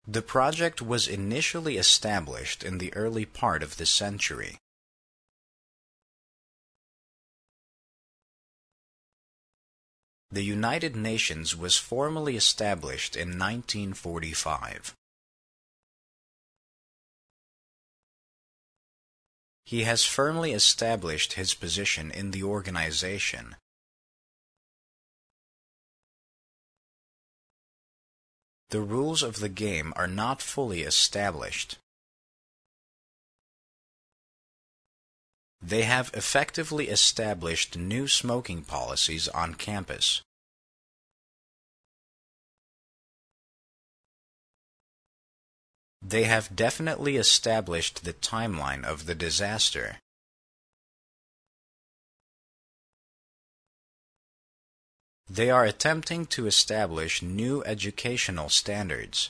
The project was initially established in the early part of the century. The United Nations was formally established in 1945. He has firmly established his position in the organization. The rules of the game are not fully established. They have effectively established new smoking policies on campus. They have definitely established the timeline of the disaster. They are attempting to establish new educational standards.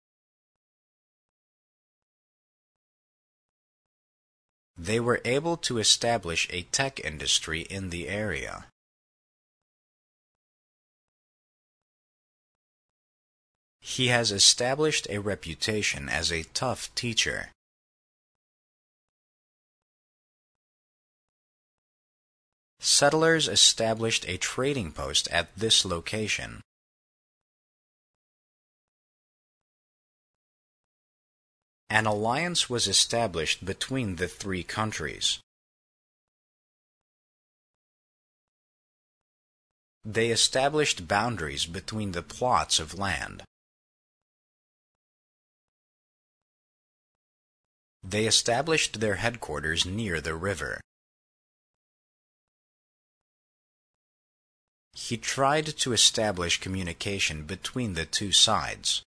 They were able to establish a tech industry in the area. He has established a reputation as a tough teacher. Settlers established a trading post at this location. An alliance was established between the three countries. They established boundaries between the plots of land. They established their headquarters near the river. He tried to establish communication between the two sides.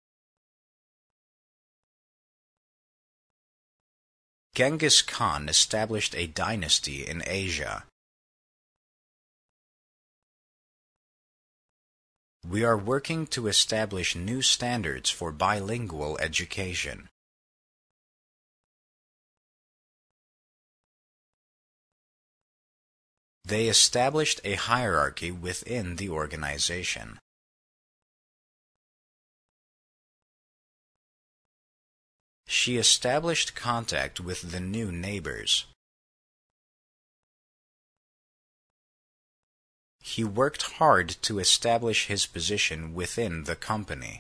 Genghis Khan established a dynasty in Asia. We are working to establish new standards for bilingual education. They established a hierarchy within the organization. She established contact with the new neighbors. He worked hard to establish his position within the company.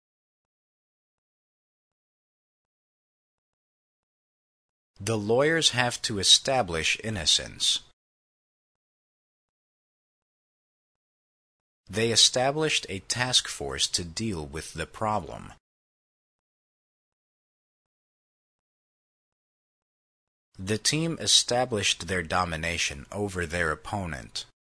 The lawyers have to establish innocence. They established a task force to deal with the problem. The team established their domination over their opponent.